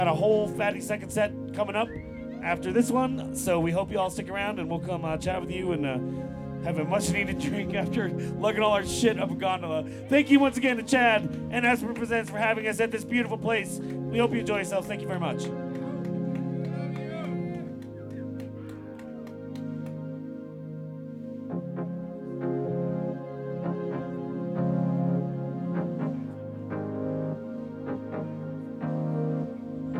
Got a whole Fatty Second set coming up after this one, so we hope you all stick around and we'll come chat with you and have a much needed drink after lugging all our shit up a gondola. Thank you once again to Chad and Esper Presents for having us at this beautiful place. We hope you enjoy yourselves. Thank you very much.